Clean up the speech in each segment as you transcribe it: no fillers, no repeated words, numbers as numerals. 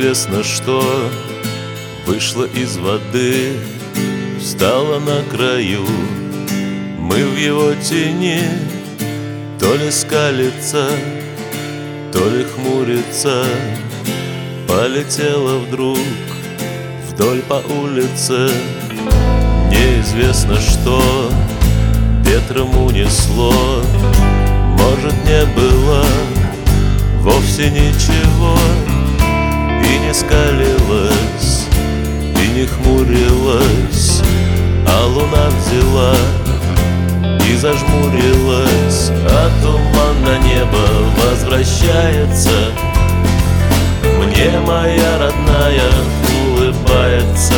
Неизвестно что вышло из воды, встала на краю. Мы в его тени, то ли скалится, то ли хмурится. Полетела вдруг вдоль по улице. Неизвестно что ветром унесло. Может, не было вовсе ничего, и не скалилась, и не хмурилась, а луна взяла и зажмурилась, а туман на небо возвращается. Мне моя родная улыбается.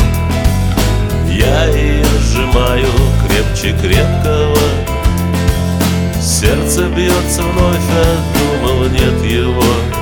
Я ее сжимаю крепче крепкого. Сердце бьется вновь, а думал, нет его.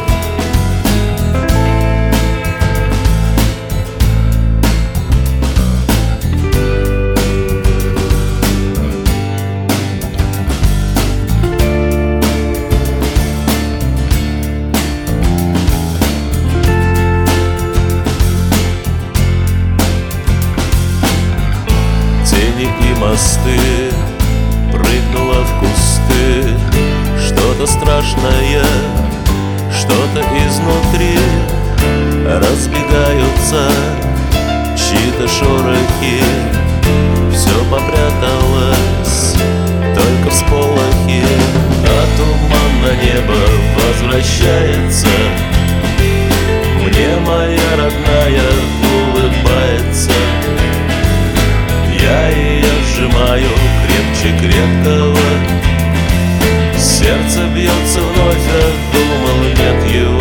Тени и мосты, прыгнула в кусты. Что-то страшное, что-то изнутри. Разбегаются чьи-то шорохи. Все попряталось, только всполохи. А туман на небо возвращается. Мне моя родная улыбается. Я ее сжимаю крепче крепкого. Сердце бьется вновь, а думал, нет его.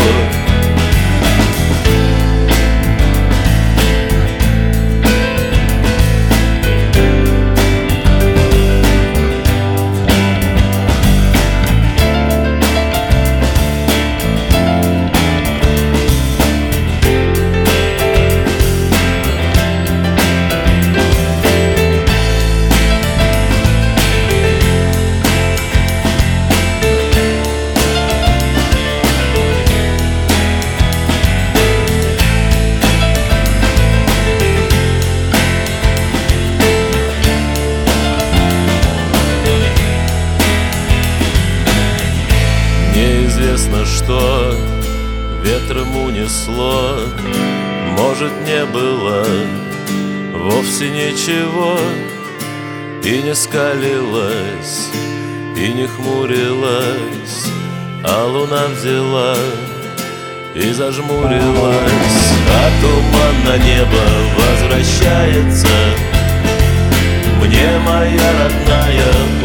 Неизвестно что ветром унесло. Может, не было вовсе ничего, и не скалилась, и не хмурилась, а луна взяла и зажмурилась. А туман на небо возвращается. Мне моя родная